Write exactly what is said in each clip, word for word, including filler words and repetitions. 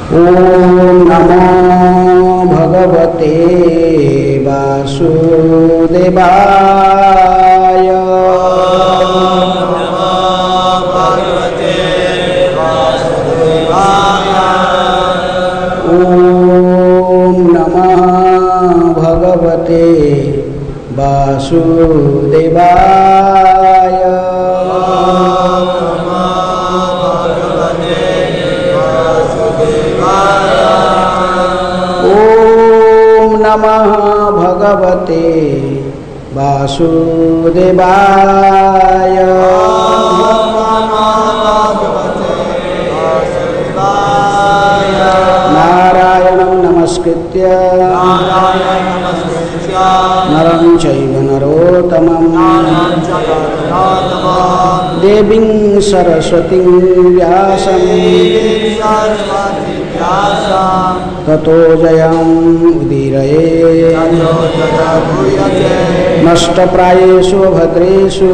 ओम नमो भगवते वासुदेवाय। ओम नमः भगवते वासुदेवाय। ओम नमः भगवते वासुदेवाय। नारायणं नमस्कृत्य नरं चैव नरोत्तमं देवीं सरस्वतीं व्यासं ततो जयमुदीरये। नष्टप्रायेषु भद्रेषु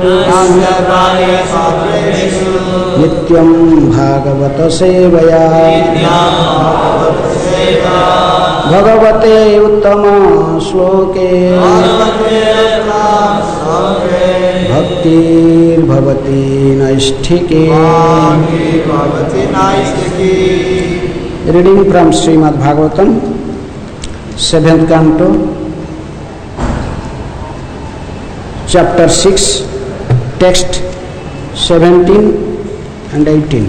नित्यं भागवत सेवया। भगवते उत्तम श्लोके भक्तिर्भवति नैष्ठिके। Reading from Srimad Bhagavatam, seventh canto, chapter six, text seventeen and eighteen.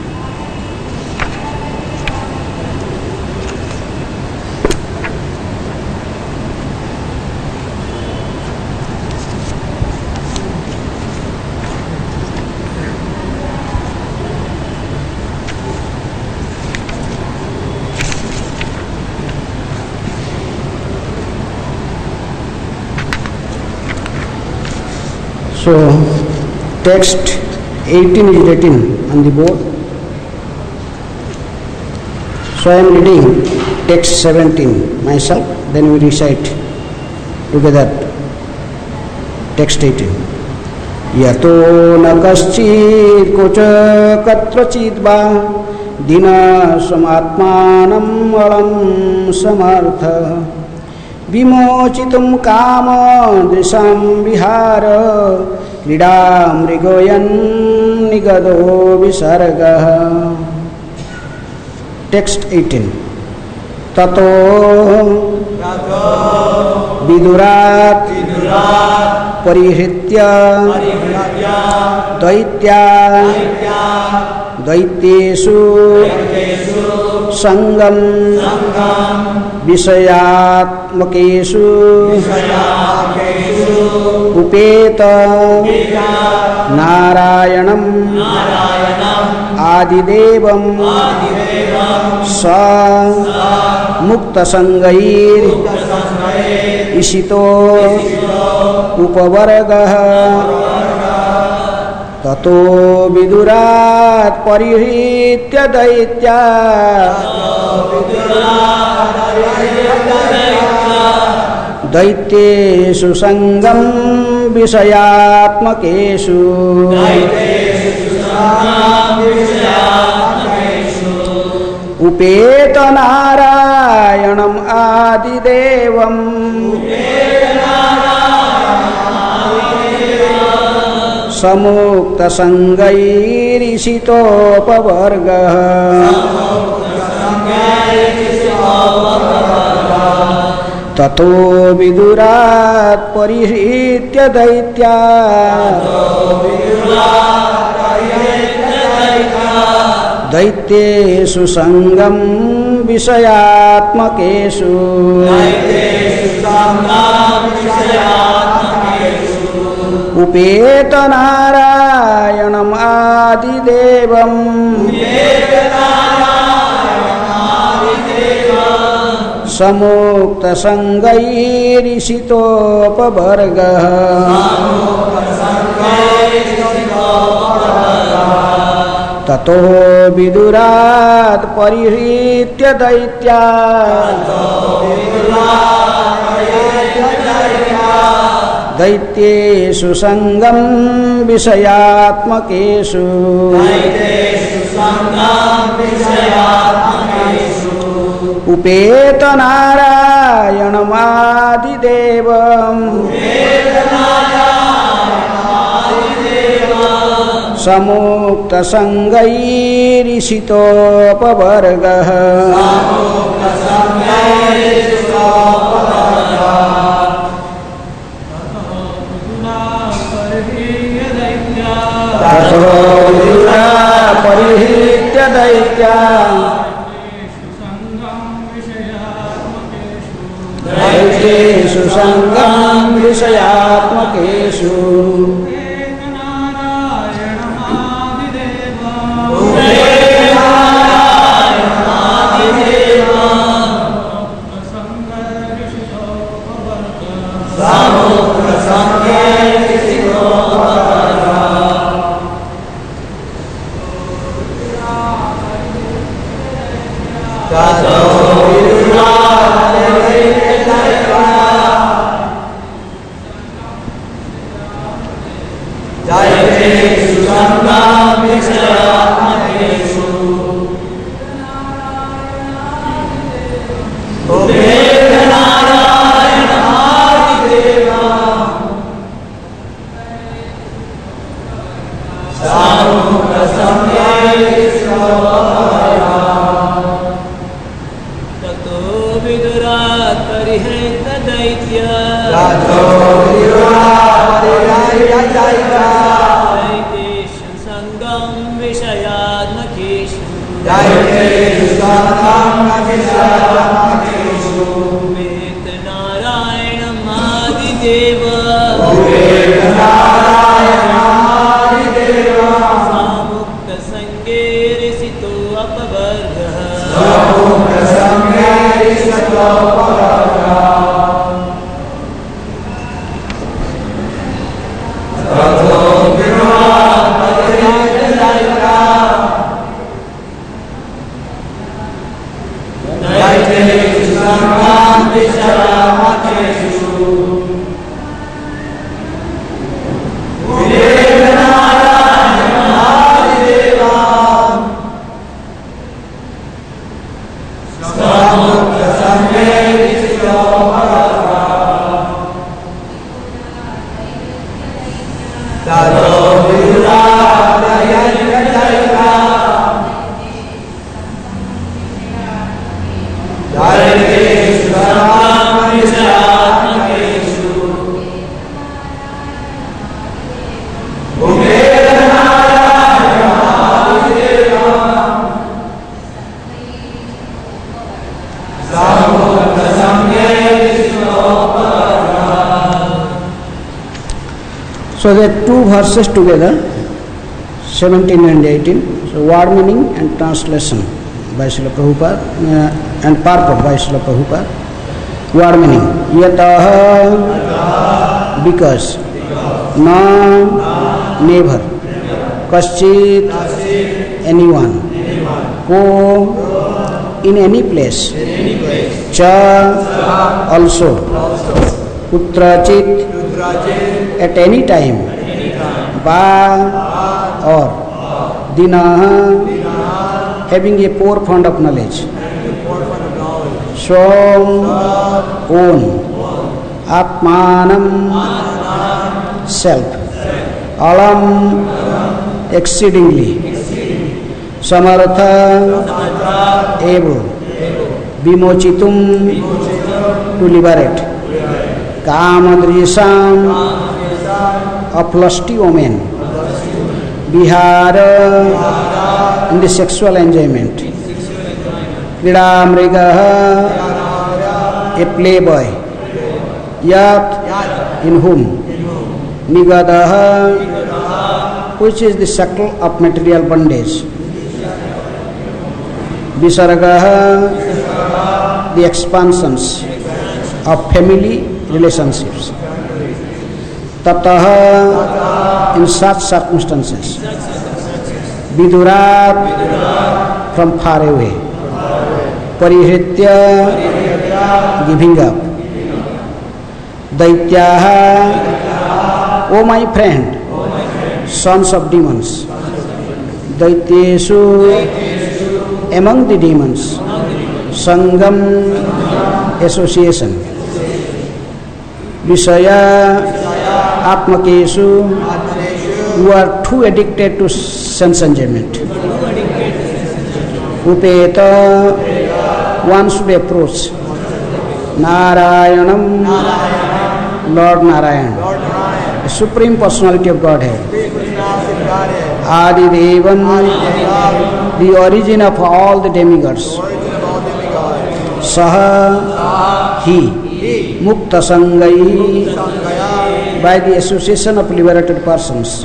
So, text eighteen is written on the board. So, I am reading text seventeen myself, then we recite together text eighteen. Yato na kaschit kocha katrachit va dina samatmanam alam samartha विमोचितुं काम दृशां विहार क्रीडा मृगोयन् निगदो विसर्गः। Text eighteen. ततो विदुरात् परिहृत्य दैत्या दैत्येषु संगम विषयात्मकेषु उपेत नारायणं आदिदेवं स मुक्तसंगैर् ईशितो उपवर्गः। ततो विदुरात् परिहृत्य दैत्या दैत्येषु संगम विषयात्मकेषु उपेत नारायणम् आदिदेवम् समुक्त संगैरिषितोपवर्गः। ततो विदुरात् परिहृत्य दैत्या दैत्येषु संगम विषयात्मकेषु उपेत नारायणम् आदिदेवम् समुक्त संगैरिषितोपवर्गः। ततो विदुरात् परिहृत्य दैत्या दैत्येषु संगम विषयात्मकेषु उपेत नारायणमादिदेवं समुक्त संगैरिषितोपवर्गः ततो Vidura परिहृत्य दैत्यान् दैत्येषु संगं विषयात्मकेषु So there are two verses together, seventeen and eighteen. So word meaning and translation by Srila Prabhupada uh, and purport by Srila Prabhupada. Word meaning: Yataha, because, na, never, kaschit, anyone, ko, in any place, cha, also, kutrachit, at any time, va, or, dinaha, having a poor fund of knowledge, swam, own, atmanam, self, alam, exceedingly, samartha, able, vimochitum, to liberate, kamadrisham, of lusty women, vihara, in the sexual enjoyment, kridamrigaha, a playboy, yat, in whom, nigadaha, which is the circle of material bondage, visargaha, the expansions of family relationships, tataha, in such circumstances, vidurat, from far away, parihritya, giving up, daityaha, O my friend, sons of demons, daityeshu, among the demons, Sangam, association. Vishaya, Atmakeshu, you are too addicted to sense enjoyment. Upeta, one should approach Narayanam, Lord Narayan, the Supreme Personality of Godhead. Adi Devan, the origin of all the demigods. Saha, he, Mukta Sangai, by the association of liberated persons.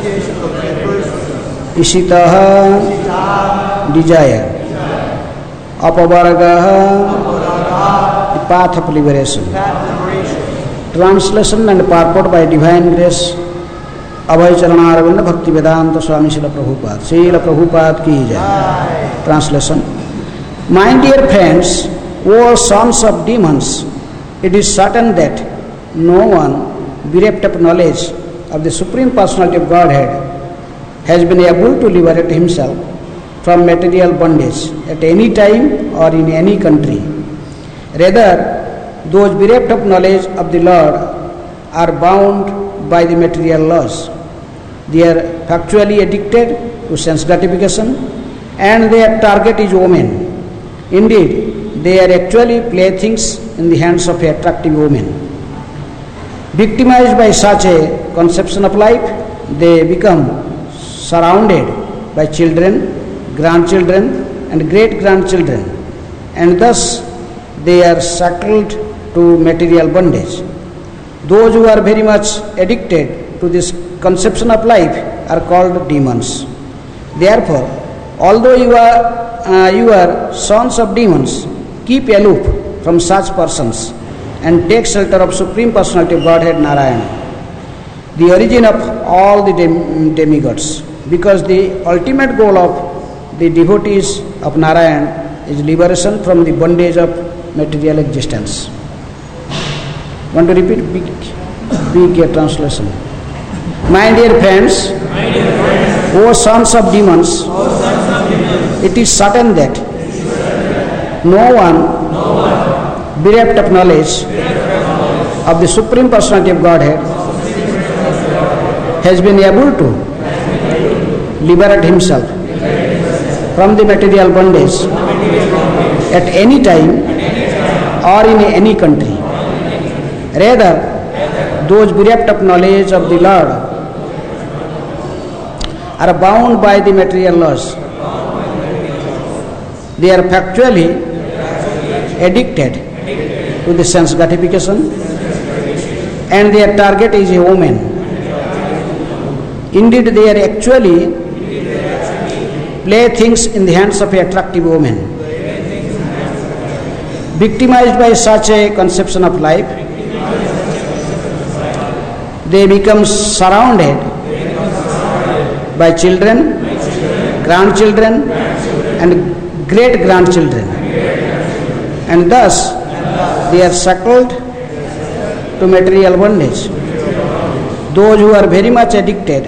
Ishitaha, desire. Apavaragaha, the path of liberation. Translation and purport by divine grace. Abhay Charanaravinda Bhakti Vedanta Swami Srila Prabhupada. Srila Prabhupada ki jai. Translation. My dear friends, O sons of demons, it is certain that no one bereft of knowledge of the Supreme Personality of Godhead has been able to liberate himself from material bondage at any time or in any country. Rather, those bereft of knowledge of the Lord are bound by the material laws. They are factually addicted to sense gratification and their target is women. Indeed, they are actually playthings in the hands of attractive women. Victimized by such a conception of life, they become surrounded by children, grandchildren and great-grandchildren, and thus they are shackled to material bondage. Those who are very much addicted to this conception of life are called demons. Therefore, although you are uh, you are sons of demons, keep aloof from such persons and take shelter of Supreme Personality of Godhead Narayana, the origin of all the dem- demigods, because the ultimate goal of the devotees of Narayan is liberation from the bondage of material existence. Want to repeat? Big, big translation. My dear friends, My dear friends, O sons of demons, O sons of demons, it is certain that no one no one bereft of knowledge of the Supreme Personality of Godhead has been able to liberate himself from the material bondage at any time or in any country. Rather, those bereft of knowledge of the Lord are bound by the material laws. They are factually addicted to the sense gratification and their target is a woman. Indeed, they are actually playthings in the hands of an attractive woman. Victimized by such a conception of life, they become surrounded by children, grandchildren and great-grandchildren, and thus they are shackled to material bondage. Those who are very much addicted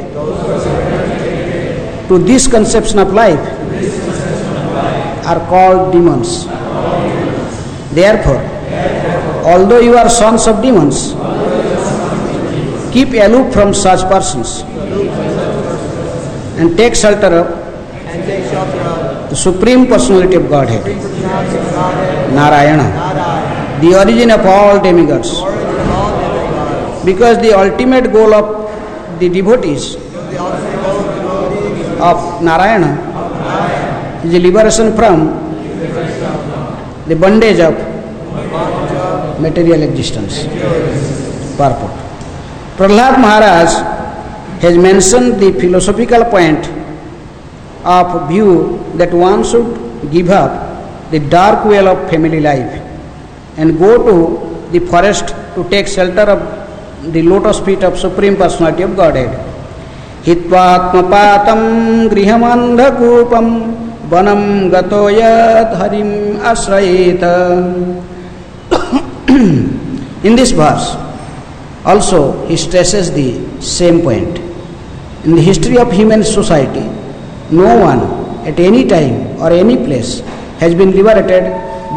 to this conception of life are called demons. Therefore, although you are sons of demons, keep aloof from such persons and take shelter of the Supreme Personality of Godhead, Narayana, the origin of all demigods. Because the ultimate goal of the devotees of Narayana is the liberation from the bondage of material existence. Purport. Prahlad Maharaj has mentioned the philosophical point of view that one should give up the dark well of family life and go to the forest to take shelter of the lotus feet of Supreme Personality of Godhead. Hitvatmapatam grihamandhakupam vanam gatoyat harim ashrayeta. In this verse, also he stresses the same point. In the history of human society, no one at any time or any place has been liberated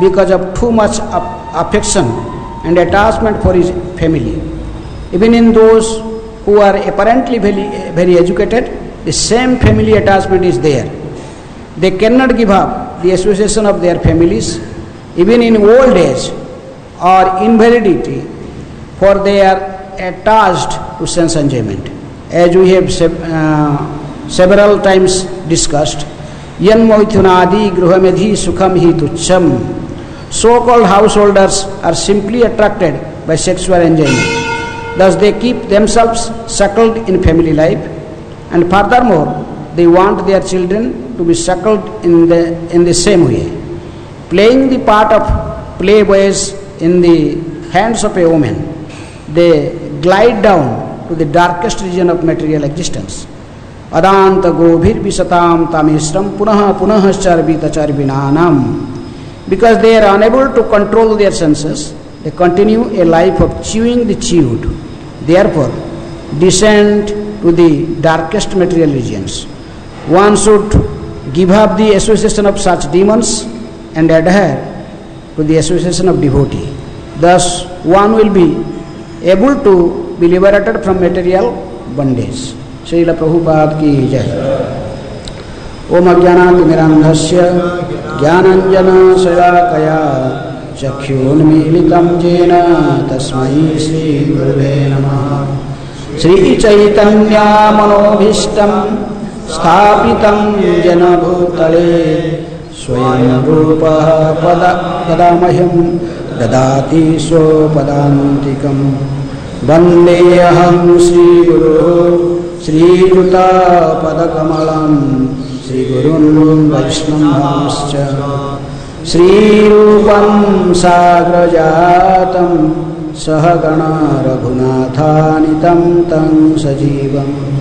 because of too much affection and attachment for his family. Even in those who are apparently very, very educated, the same family attachment is there. They cannot give up the association of their families, even in old age or invalidity, for they are attached to sense enjoyment. As we have uh, several times discussed, Yanmoithunadi gruhamedhi sukham hi tucham. So-called householders are simply attracted by sexual enjoyment. Thus they keep themselves suckled in family life, and furthermore they want their children to be suckled in the, in the same way. Playing the part of playboys in the hands of a woman, they glide down to the darkest region of material existence. Adanta gobhir visatam tamishram punaha punaha charvita charvinanam. Because they are unable to control their senses, they continue a life of chewing the chewed. Therefore, descend to the darkest material regions. One should give up the association of such demons and adhere to the association of devotee. Thus, one will be able to be liberated from material bondage. Srila Prabhupada ki jai. Om Ajnanatimirandhasya Jnananjana Salakaya Chakhyunmilitam Jena Tasmai Shri Gurave Namaha. Shri Chaitanya Manobhishtam Sthapitam Jena Bhutale Swayam Rupa Padamahyam Dadati Sopadantikam. Vandeham Shri Guru Shri Juta Padakamalam Shri Gurun Vaishnavamscha Shri Rupam Sagrajatam Sahagana Raghunathanitam Tang Sajivam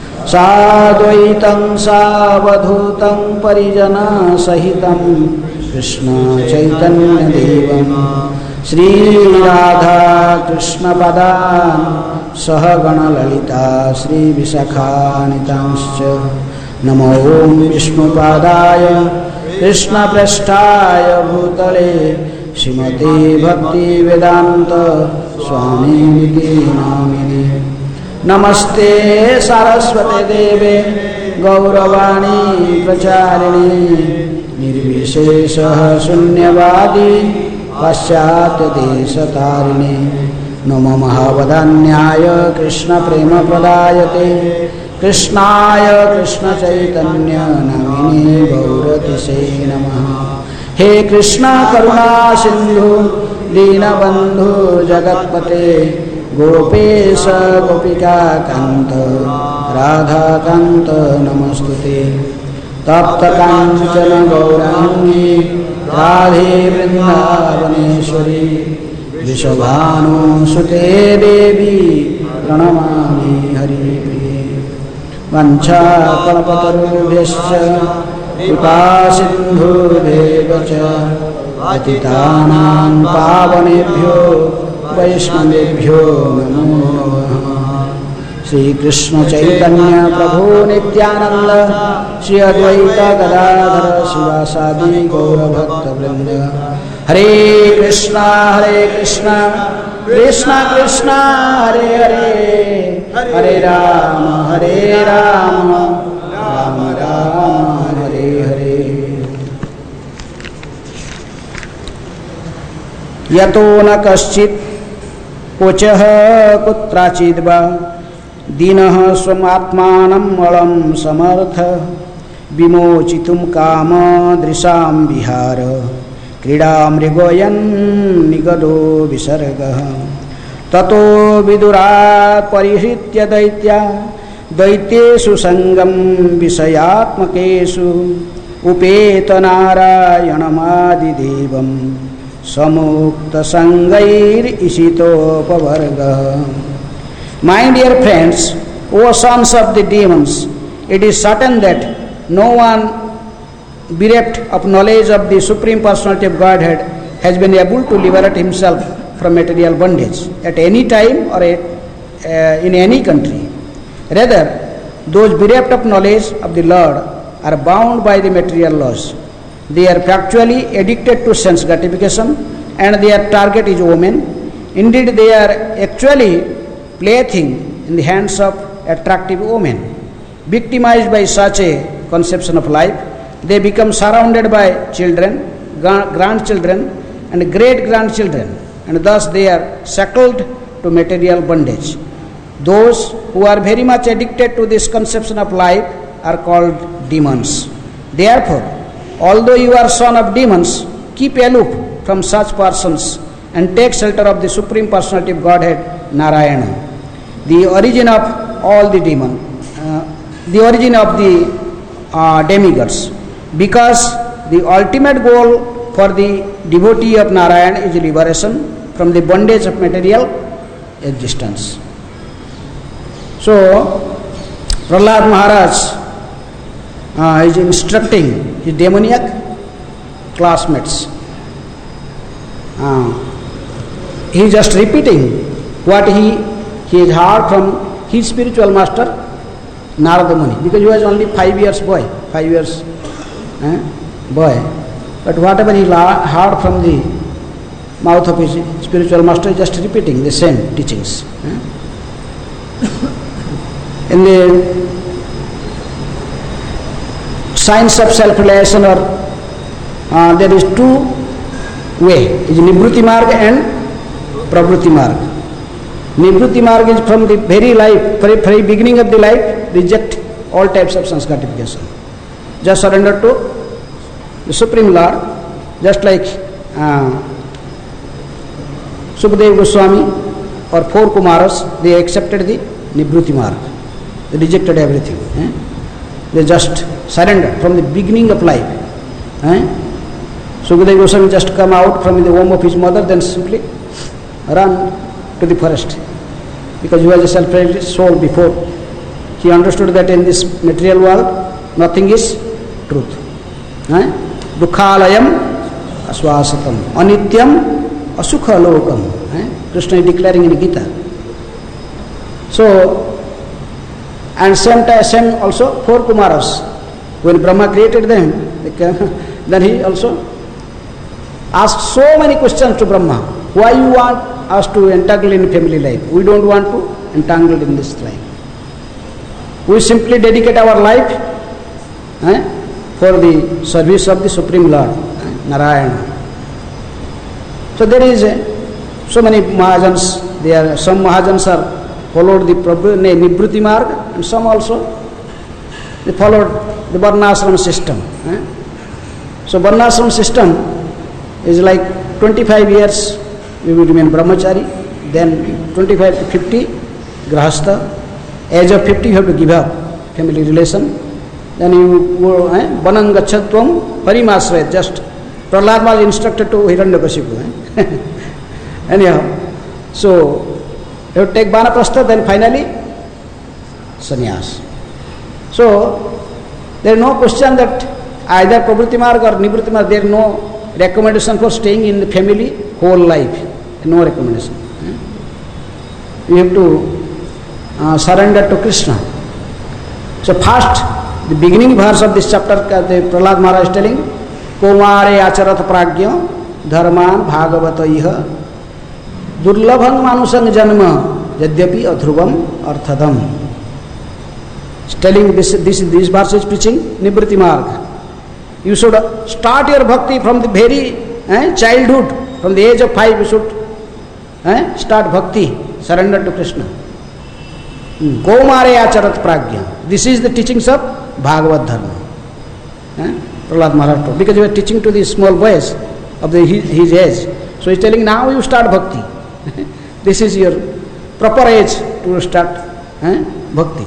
Sadvaitam Savadhutam Parijana Sahitam Krishna Chaitanya Devam Shri Radha Krishna Padan Sahagana Lalita Shri Visakhanitamscha. Namo Om Vishnu Padaya Krishna Prasthaya Bhutale Srimati Bhakti Vedanta Swami Niti Namini. Namaste Saraswate Deve Gauravani Pracharini Nirvishesha Sunyavadi Paschatya Desatarini. Namo Mahavadanyaya Krishna Prema Pradayate Krishnaya Krishna Chaitanya Namini Gauratise Namaha. He Krishna Karuna Sindhu Dinabandhu Jagatpate Gopesha Gopika Kanta Radha Kanta Namastute. Tapta Kanchana Gaurangi Radhe Vrindavaneshwari Vishabhanu Sute Devi Pranamami Hari. Vancha kalpatarubhyascha kripa sindhubheva cha patitanam pavanebhyo vaishnavebhyo namo namaha. Shri Krishna Chaitanya Prabhu Nityananda Shri Advaita Gadadhara Shivasadi Gaura Bhakta Vrinda. Hare Krishna Hare Krishna Krishna Krishna Hare Hare Hare Rama Hare Rama Rama Rama Hare Hare. Yato na kaschit pochah kutrachid va dinah swam atmanam malam samartha vimochitum kama drisham vihara क्रीड़ा मृगोयन निगदो विसर्गः ततो विदुरात् परिहृत्य दैत्या दैत्येषु संगम विषयात्मकेषु उपेत नारायणमादिदेवं समुक्त संगैर इशितोपवर्गः. My dear friends, O sons of the demons, it is certain that no one bereft of knowledge of the Supreme Personality of Godhead has been able to liberate himself from material bondage at any time or at, uh, in any country. Rather, those bereft of knowledge of the Lord are bound by the material laws. They are factually addicted to sense gratification and their target is women. Indeed, they are actually plaything in the hands of attractive women. Victimized by such a conception of life, they become surrounded by children, grandchildren and great-grandchildren, and thus they are shackled to material bondage. Those who are very much addicted to this conception of life are called demons. Therefore, although you are son of demons, keep aloof from such persons and take shelter of the Supreme Personality of Godhead, Narayana, the origin of all the demons, uh, the origin of the uh, demigods. Because the ultimate goal for the devotee of Narayana is liberation from the bondage of material existence. So, Prahlad Maharaj uh, is instructing his demoniac classmates. Uh, he is just repeating what he, he has heard from his spiritual master, Narada Muni, because he was only five years boy, five years eh, boy. But whatever he la- heard from the mouth of his spiritual master, just repeating the same teachings. Eh? In the science of self-realization, or uh, there is two way, is Nivruti Marg and Pravruti Marg. Nivruti Marg is from the very life, very, very beginning of the life, reject all types of sense gratification. Just surrender to the Supreme Lord, just like uh, Sukadeva Goswami or four Kumaras, they accepted the Nivruti Marg. They rejected everything. Eh? They just surrendered from the beginning of life. Eh? Sukadeva Goswami just come out from the womb of his mother, then simply run to the forest, because he was a self-realized soul before. He understood that in this material world, nothing is truth. Eh? Dukhalayam aswasatam, anityam asukhalokam. Eh? Krishna is declaring in Gita. So, and same time, same also four Kumaras. When Brahma created them, then he also asked so many questions to Brahma. Why you want us to entangle in family life? We don't want to entangle in this life. We simply dedicate our life eh, for the service of the Supreme Lord, eh, Narayana. So there is a, so many Mahajans. There are some Mahajans are followed the Nivruti Marg, and some also they followed the Varnashram system. Eh? So Varnashram system is like twenty-five years you will remain brahmachari, then twenty-five to fifty grahastha. Age of fifty you have to give up family relation. Then you go eh? Banang gachatvam parimasrayat. Just Prahlad was instructed to Hiranyakashipu. Eh? Anyhow, so you have to take Vanaprastha, then finally sannyas. So there is no question that either Pravruti Marg or Nivruti Marg, there is no recommendation for staying in the family whole life. No recommendation. You have to uh, surrender to Krishna. So first, the beginning verse of this chapter, the Prahlad Maharaj is telling, Komare acharat pragya dharman bhagavata iha durlabhan manusang janma yadyapi adhruvam arthadam. It's telling this, this, this verse is preaching Nivruti Marg. You should start your bhakti from the very eh, childhood, from the age of five you should eh, start bhakti, surrender to Krishna. Komare acharat pragya. This is the teachings of Bhagavad Dharma. Eh? Prahlad Maharaj told. Because you are teaching to the small boys of the, his, his age. So he is telling now you start bhakti. This is your proper age to start eh, bhakti.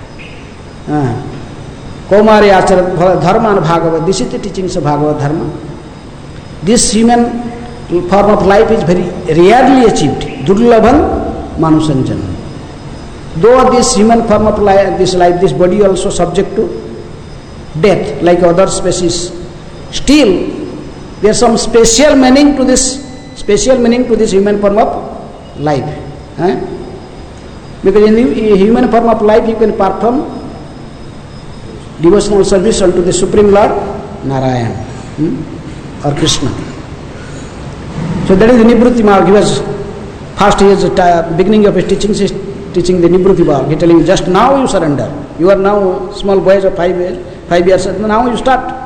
Uh, Komari Acharat Dharma and Bhagavad. This is the teachings of Bhagavad Dharma. This human form of life is very rarely achieved. Durlabhan Manusanjan. Though this human form of life, this life, this body also subject to death like other species, still there is some special meaning to this, special meaning to this human form of life. Eh? Because in the human form of life you can perform devotional service unto the Supreme Lord Narayana. hmm? or Krishna. So that is the Nivrutti Marg. He was first, he is uh, beginning of his teachings, he is teaching the Nivrutti Marg. He is telling you, just now you surrender. You are now small boys of five years, five years, now you start.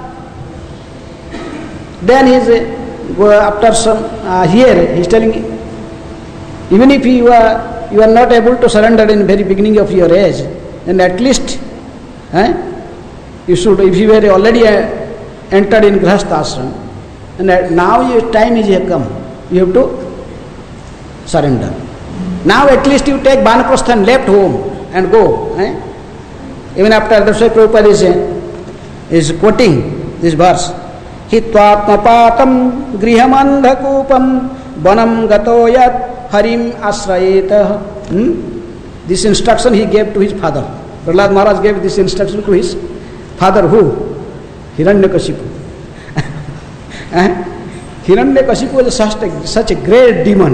Then he is, uh, after some, uh, here he is telling, even if you are, you are not able to surrender in the very beginning of your age, then at least, eh, you should, if you were already uh, entered in Grihastha ashram, and uh, now your time is come, you have to surrender. Now at least you take Vanaprastha and left home and go. Eh? Even after, that's why Prabhupada is, uh, is quoting this verse. Hitvatmapatam grihamandhakupam vanam gato yat harim asrayeta. Hmm? This instruction he gave to his father. Prahlad Maharaj gave this instruction to his father, who? Hiranyakashipu. eh? Hiranyakashipu was such a, such a great demon.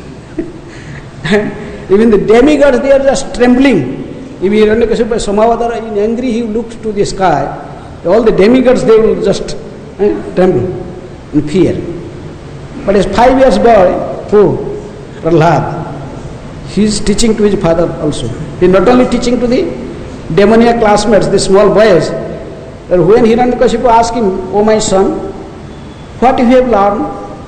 Eh? Even the demigods, they are just trembling. If Hiranyakashipu is Somavadara, in angry, he looks to the sky. All the demigods, they will just eh, tremble in fear. But as five years boy, who? Prahlad. He is teaching to his father also. He is not only teaching to the demoniac classmates, the small boys, but when Hiranyakashipu asked him, "Oh my son, what you have learned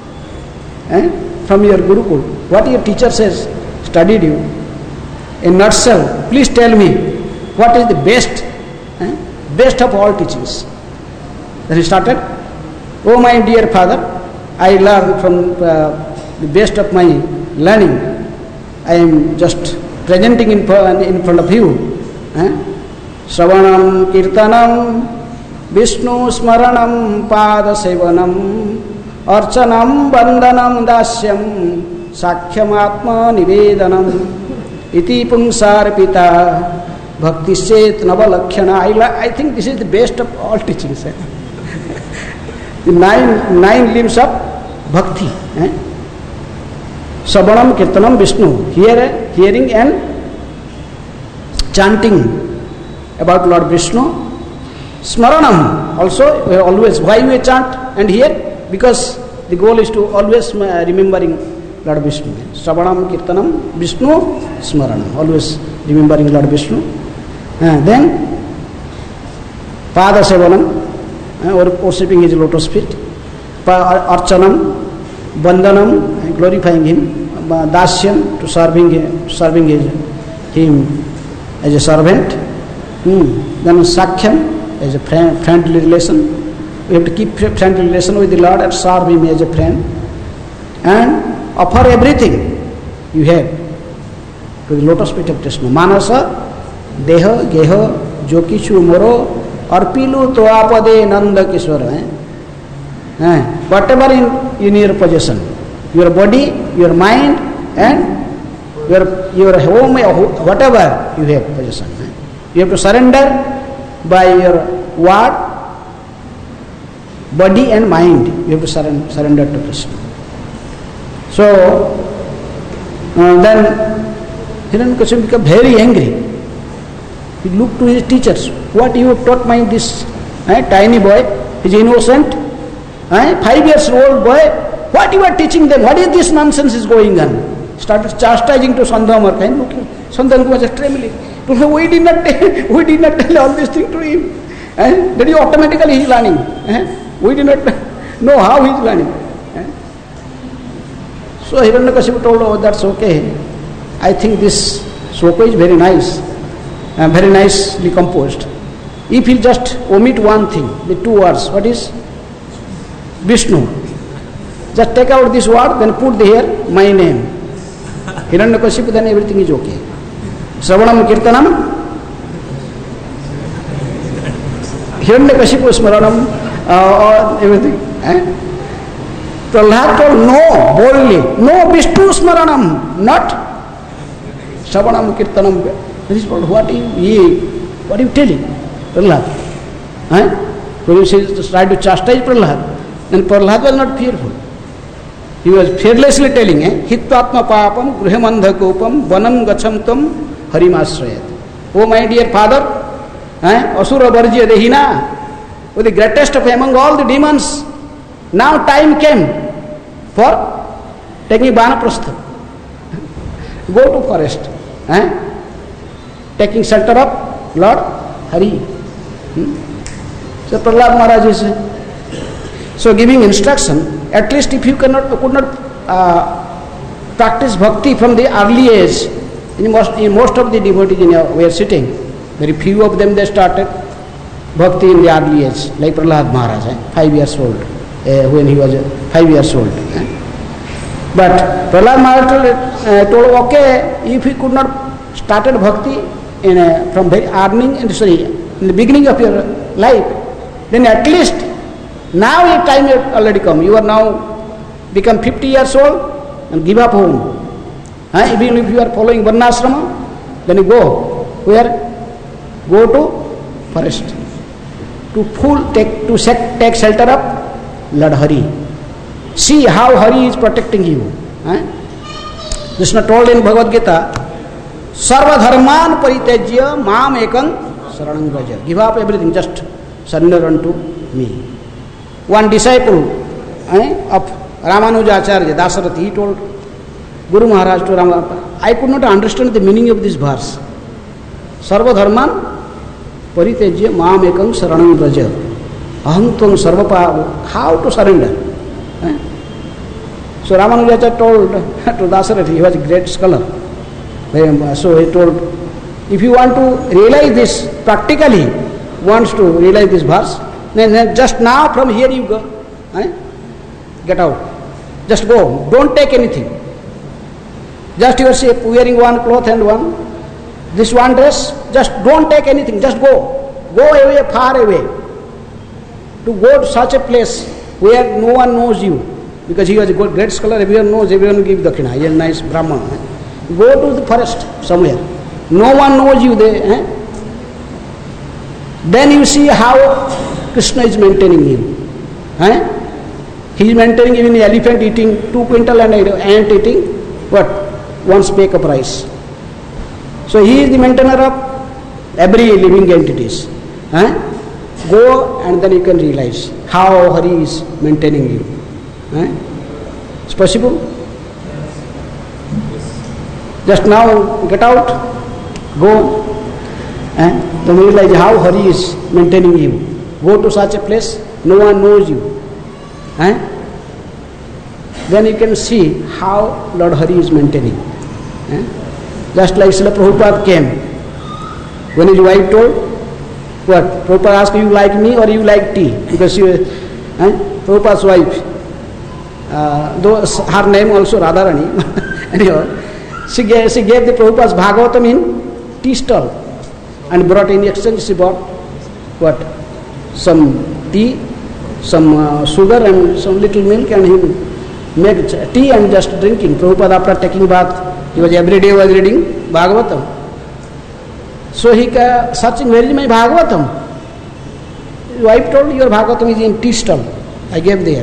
eh, from your Gurukul? What your teacher says, studied you? In nutshell, please tell me, what is the best, eh, best of all teachings?" Then he started, "Oh my dear father, I learned from uh, the best of my learning. I am just presenting in, in front of you. Eh? Shravanam Kirtanam Vishnu Smaranam Pada Sevanam Archanam Bandhanam Dasyam Sakhyam Atma Nivedanam Iti Pungsarpita Bhakti Set Navalakhyana." I, I think this is the best of all teachings. Eh? The nine, nine limbs of bhakti. Eh? Sabanam Kirtanam Vishnu, hear, hearing and chanting about Lord Vishnu. Smaranam, also we always, why we chant and hear? Because the goal is to always remembering Lord Vishnu. Sabanam Kirtanam Vishnu Smaranam, always remembering Lord Vishnu. And then Pada Sevanam, or worshipping his lotus feet. Archanam, Bandhanam, glorifying him. Dasyam, to serving him, serving his, him as a servant. Hmm. Then Sakhyam, as a friend, friendly relation. We have to keep friendly relation with the Lord and serve him as a friend. And offer everything you have to the lotus feet of Krishna. Manasa, Deha, Geha, Jokishu, Moro, Arpilu, Toapade, Nanda Kishwara. Eh? Eh? Whatever in, in your possession, your body, your mind, and your your home, whatever you have possession. Eh? You have to surrender by your word, body and mind. You have to surrender, surrender to Krishna. So, uh, then Hiranyakashipu became very angry. He looked to his teachers. What you have taught my this eh, tiny boy? He is innocent. Eh, five years old boy. What you are teaching them? What is this nonsense is going on? Started chastising to Sandhamar. Kind looking. Sandhamar was just trembling. We did not tell, we did not tell all these things to him. Eh? That is automatically he is learning. Eh? We did not know how he is learning. Eh? So Hiranyakashipu told, "Oh, that's okay. I think this sloka is very nice, uh, very nicely composed. If he just omit one thing, the two words, what is Vishnu? Just take out this word, then put here my name. Hiranyakashipu, then everything is okay. Sravanam Kirtanam, Hiranyakashipu Smaranam, uh, or everything. Eh? Prahlad told no, boldly, no Vishnu Smaranam, not Sravanam Kirtanam. What are you, what are you telling? Prahlad. Eh? When you say, try to chastise Prahlad, then Prahlad was not fearful. He was fearlessly telling, eh? Hitvatma papam gruhamandhakopam vanam gachamtam harimasrayat. Oh my dear father, eh? Asura varjya dehina, with the greatest of among all the demons. Now time came for taking Vanaprastha. Go to forest. Eh? Taking shelter of Lord Hari. Hmm? So Prahlad Maharaj is so giving instruction. At least if you cannot could not uh, practice bhakti from the early age, in most, in most of the devotees in our, were sitting, very few of them they started bhakti in the early age, like Prahlad Maharaj, eh? five years old, uh, when he was uh, five years old. Eh? But Prahlad Maharaj told, uh, told, okay, if he could not started bhakti in a, from very earning, and sorry, in the beginning of your life, then at least now your time has already come. You are now become fifty years old and give up home. Huh? Even if you are following Varnasrama, then you go. Where? Go to forest. To full take to sec, take shelter of Lord Hari. See how Hari is protecting you. Huh? Krishna told in Bhagavad Gita, Sarva dharman paritejya mam ekam saranam vraja. Give up everything, just surrender unto me. One disciple eh, of Ramanujacharya, Dasarathi, he told Guru Maharaj to Rama, I could not understand the meaning of this verse. Sarva dharman paritejya mam ekam saranam vraja. Aham tvam sarvapa. How to surrender? Eh? So Ramanujacharya told to Dasarathi, he was a great scholar. So he told, if you want to realize this practically, wants to realize this verse, then, then just now from here you go. Eh? Get out. Just go. Don't take anything. Just you are wearing one cloth and one, this one dress, just don't take anything. Just go. Go away, far away. To go to such a place where no one knows you. Because he was a good, great scholar, everyone knows, everyone will give dakshina. He is a nice Brahman. Eh? Go to the forest somewhere. No one knows you there. Eh? Then you see how Krishna is maintaining you. Eh? He is maintaining even the elephant eating two quintal and ant eating what? One speck of rice. So he is the maintainer of every living entities. Eh? Go and then you can realize how Hari is maintaining you. Eh? It's possible? Just now get out, go, and then realize how Hari is maintaining you. Go to such a place, no one knows you. Eh? Then you can see how Lord Hari is maintaining. Eh? Just like Srila Prabhupada came. When his wife told, what? Prabhupada asked, you like me or you like tea? Because she was, eh? Prabhupada's wife, uh, though her name also Radharani, anyhow, She gave, she gave the Prabhupada's Bhagavatam in tea stall and brought in exchange, she bought what? Some tea, some uh, sugar and some little milk, and he made tea and just drinking. Prabhupada after taking bath, he was every day was reading Bhagavatam. So he uh, searching, where is my Bhagavatam? His wife told, your Bhagavatam is in tea stall. I gave there.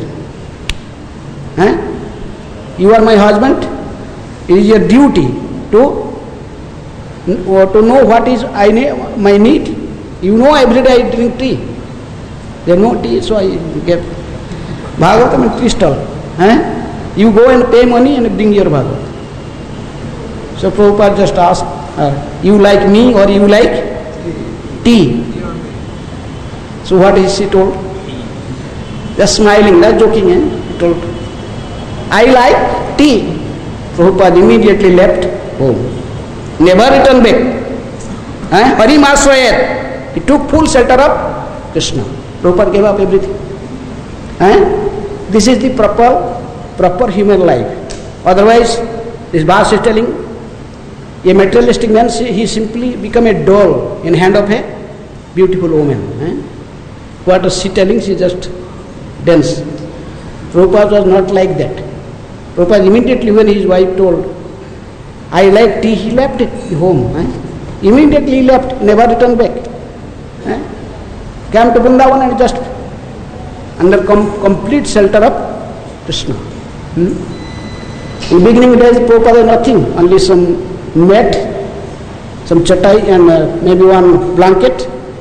Huh? You are my husband. It is your duty to or to know what is I need, my need. You know, every day I drink tea. There is no tea, so I get Bhagavatam and crystal. Eh? You go and pay money and bring your Bhagavatam. So Prabhupada just asked her, you like me or you like tea? So what is she told? Just smiling, not joking. Eh? He told, I like tea. Prabhupada immediately left home. Never returned back. Eh? Hari Maswayat. He took full shelter of Krishna. Prabhupada gave up everything. Eh? This is the proper, proper human life. Otherwise, this verse is telling, a materialistic man, he simply become a doll in hand of a beautiful woman. Eh? What is she telling? She just dance. Prabhupada was not like that. Prabhupada immediately when his wife told, I like tea, he left it home. Eh? Immediately he left, never returned back. Eh? Came to Vrindavan and just under com- complete shelter of Krishna. Hmm? In beginning days, Prabhupada had nothing, only some mat, some chatai and uh, maybe one blanket.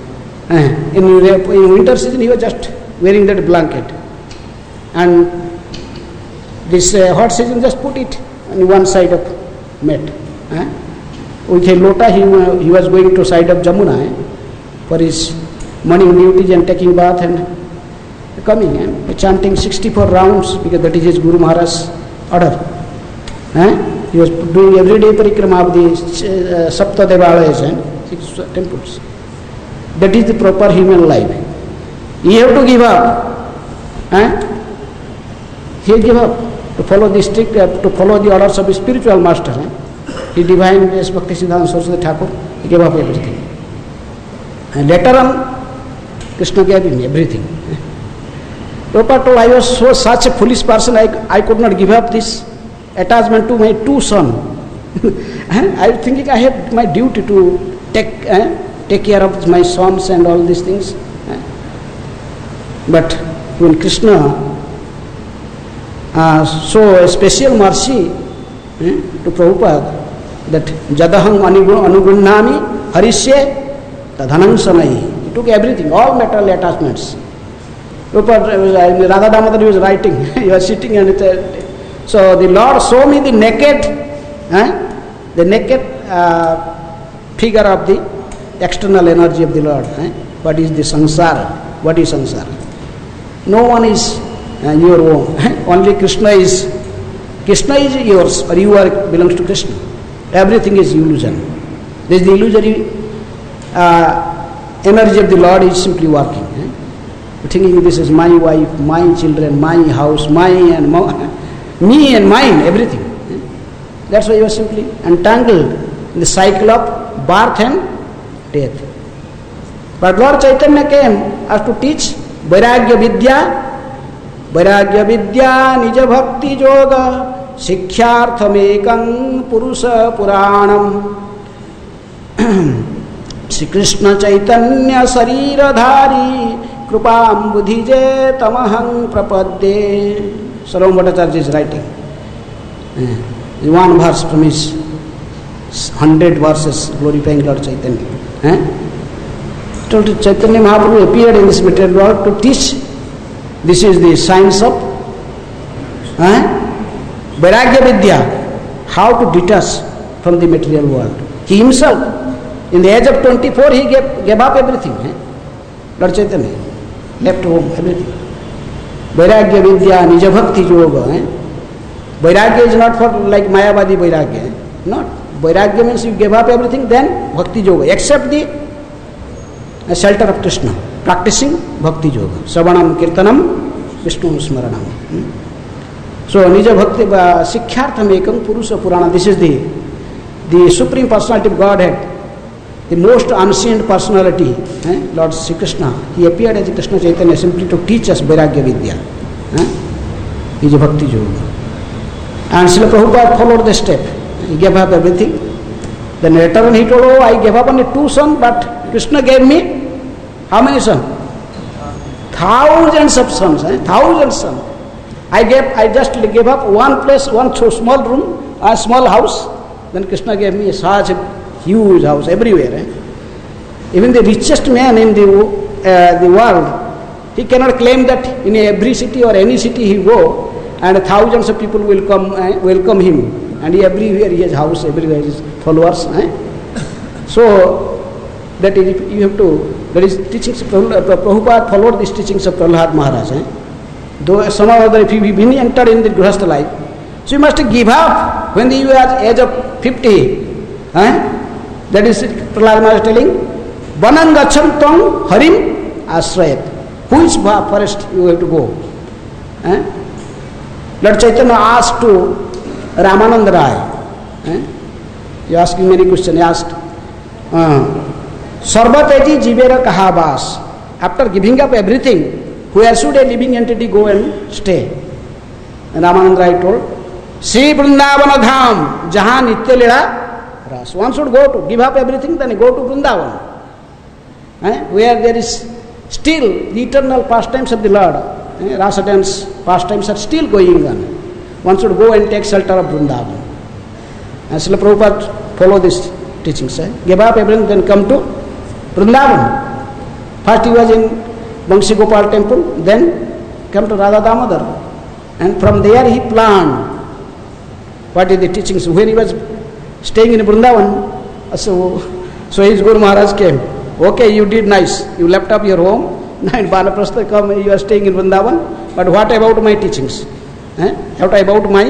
Uh, in, in winter season he was just wearing that blanket, and this uh, hot season just put it on one side of mat. Uh, with a lota he, uh, he was going to side of Jamuna uh, for his morning duties and taking bath and coming uh, chanting sixty-four rounds, because that is his Guru Maharaj's order. Uh, he was doing every day parikrama of the uh, Sapta Devalayas and six temples. That is the proper human life. You have to give up. Eh? He gave up to follow the strict, uh, to follow the orders of his spiritual master. Eh? He divine S. Bhaktisiddhanta Saraswati Thakur. He gave up everything. And later on, Krishna gave him everything. Eh? Prabhupada told, I was so such a foolish person, I, I could not give up this attachment to my two sons. I was thinking I have my duty to take. Eh? take care of my sons and all these things. But when Krishna uh, show a special mercy eh, to Prabhupada, that Jadaham anugunnami harisye tadhanam sanai. He took everything, all material attachments. Prabhupada, Radha Damodar was writing, he was sitting and uh, so the Lord showed me the naked, eh, the naked uh, figure of the external energy of the Lord. Eh? What is the samsara? What is samsara? No one is uh, your own. Eh? Only Krishna is. Krishna is yours, or you are belongs to Krishna. Everything is illusion. This is the illusory uh, energy of the Lord is simply working. Eh? Thinking this is my wife, my children, my house, my and my, me and mine, everything. Eh? That's why you are simply entangled in the cycle of birth and death. But Lord Chaitanya came as to teach Vairagya Vidya, Vairagya Vidya Nija Bhakti Yoga, Sikhyarthamekam Purusha Puranam. Sri Krishna Chaitanya Sarira Dhari Krupam Buddhije Tamahang Prapadde. Sarvam Bhattacharya is writing. Uh, one verse from his hundred verses glorifying Lord Chaitanya. Eh? Told Chaitanya Mahaprabhu appeared in this material world to teach. This is the science of eh? Vairagya Vidya, how to detach from the material world. He himself, in the age of twenty-four, he gave, gave up everything. Eh? Lord Chaitanya left home, everything. Vairagya Vidya, Nija Bhakti Yoga. Eh? Vairagya is not for like Mayavadi Vairagya. Eh? Not. Vairagya means you gave up everything, then Bhakti Yoga, except the uh, shelter of Krishna, practicing Bhakti Yoga. Savanam Kirtanam Vishnu Smaranam. Hmm? So, Nija Bhakti uh, Sikhyartham Ekam Purusha Purana. This is the, the Supreme Personality of Godhead, the most ancient personality, eh? Lord Sri Krishna. He appeared as Krishna Chaitanya simply to teach us Vairagya Vidya. Eh? He is Bhakti Yoga. And Srila Prabhupada followed the step. He gave up everything. Then later on he told, oh, I gave up only two sons, but Krishna gave me how many sons? Thousands of sons, eh? Thousands of sons. I gave, I just gave up one place, one small room, a small house. Then Krishna gave me such a huge house everywhere. Eh? Even the richest man in the uh, the world, he cannot claim that in every city or any city he go, and thousands of people will come uh, welcome him. And he, everywhere he has house, everywhere his followers. Eh? So, that is, you have to, that is teachings of Prabhupada followed these teachings of Prahlad Maharaj. Eh? Though somehow or other, if you been entered in the Grihastha life, so you must give up when you are at the age of fifty. Eh? That is Prahlad Maharaj telling, Vanam gachantam harim ashrayat. Which forest you have to go? Eh? Lord Chaitanya asked to Ramananda Rai. Eh? He asked many questions. He asked, Sarvateji Jivera Kahabas. After giving up everything, where should a living entity go and stay? And Ramananda Rai told, Sri Vrindavana Dham, Jahan Nitya Lila Ras. One should go to, give up everything, then go to Vrindavan. Eh? Where there is still the eternal pastimes of the Lord. Eh? Rasa dance pastimes are still going on. One should go and take shelter of Vrindavan. And Srila Prabhupada follow this teaching. Eh? Give up everything, then come to Vrindavan. First he was in Bansi Gopal temple, then came to Radha Damodar, and from there he planned what is the teachings. When he was staying in Vrindavan, so, so his Guru Maharaj came. Okay, you did nice. You left up your home. Now in Banaprastha come, you are staying in Vrindavan. But what about my teachings? Eh? What about my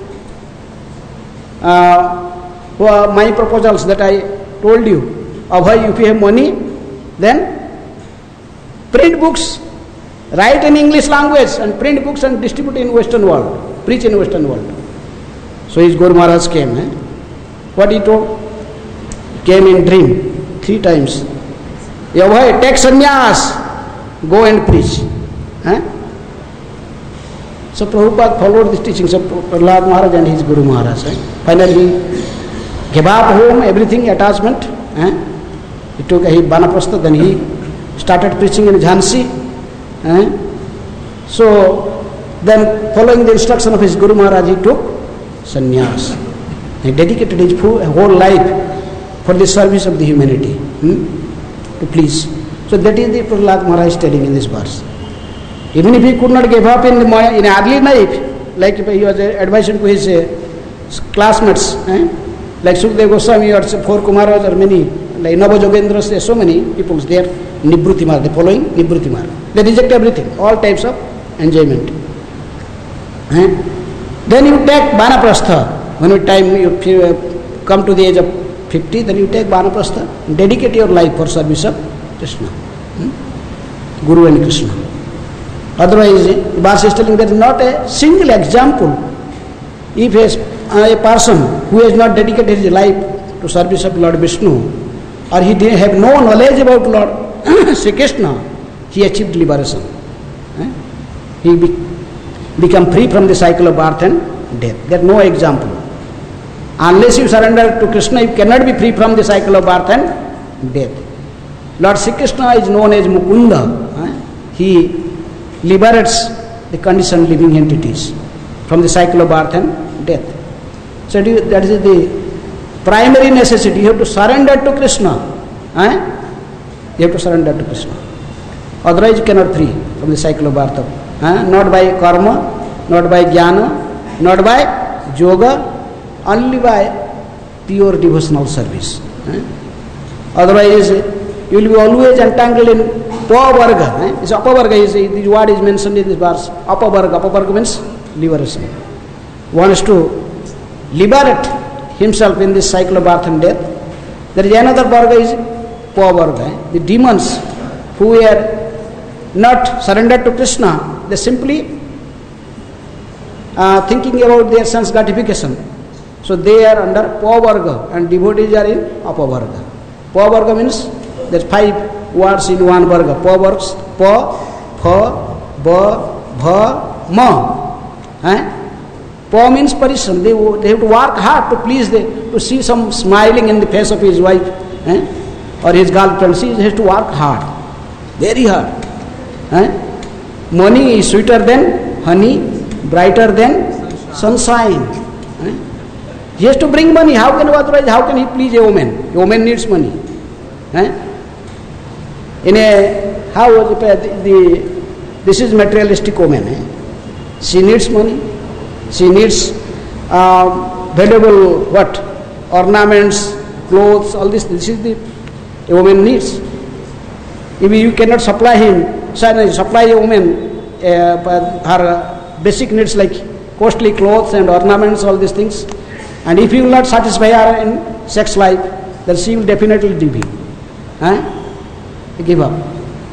uh, my proposals that I told you? Abhay, if you have money, then print books, write in English language and print books and distribute in Western world, preach in Western world. So his Guru Maharaj came. Eh? What he told? Came in dream three times. Yavai, take sannyas, go and preach. Eh? So Prabhupada followed these teachings of Prahlad Maharaj and his Guru Maharaj. Eh? Finally he gave up home, everything, attachment. Eh? He took a Banaprastha, then he started preaching in Jhansi. Eh? So then following the instruction of his Guru Maharaj, he took sannyas. He dedicated his whole life for the service of the humanity, hmm? to please. So that is the Prahlad Maharaj telling in this verse. Even if he could not give up in the in early life, like if he was advising to his uh, classmates, eh? like Sukadeva Goswami or four Kumaras or many, like Navajogendras, there are so many people there, Nibruti Marg, the following Nibruti Marg. They reject everything, all types of enjoyment. Eh? Then you take Banaprastha. When you time you come to the age of fifty, then you take Banaprastha, dedicate your life for service of Krishna, hmm? Guru and Krishna. Otherwise, the verse is telling there is not a single example. If a, a person who has not dedicated his life to service of Lord Vishnu, or he didn't have no knowledge about Lord Sri Krishna, he achieved liberation. Eh? He be, become free from the cycle of birth and death. There is no example. Unless you surrender to Krishna, you cannot be free from the cycle of birth and death. Lord Sri Krishna is known as Mukunda. Eh? He liberates the conditioned living entities from the cycle of birth and death. So that is the primary necessity. You have to surrender to Krishna. Eh? You have to surrender to Krishna. Otherwise you cannot free from the cycle of birth. Eh? Not by karma, not by jnana, not by yoga, only by pure devotional service. Eh? Otherwise, you will be always entangled in pavarga. Eh? This apavarga is this word is mentioned in this verse. Apavarga. Apavarga means liberation. One is to liberate himself in this cycle of birth and death. There is another varga is pavarga. Eh? The demons who were not surrendered to Krishna, they simply uh, thinking about their sense gratification. So they are under pavarga and devotees are in apavarga. Pavarga means there are five words in one varga. Pavargas, pa, pha, ba, bha, ma. Eh? Pa means parisram. They, they have to work hard to please the, to see some smiling in the face of his wife, eh? or his girlfriend. He has to work hard, very hard. Eh? Money is sweeter than honey, brighter than sunshine. Eh? He has to bring money. How can otherwise? How can he please a woman? A woman needs money. Eh? In a how the, the this is materialistic woman. Eh? She needs money. She needs uh, valuable what ornaments, clothes. All this. This is the a woman needs. If you cannot supply him, supply a woman uh, her basic needs like costly clothes and ornaments, all these things. And if you will not satisfy her in sex life, then she will definitely leave you. Eh? Give up.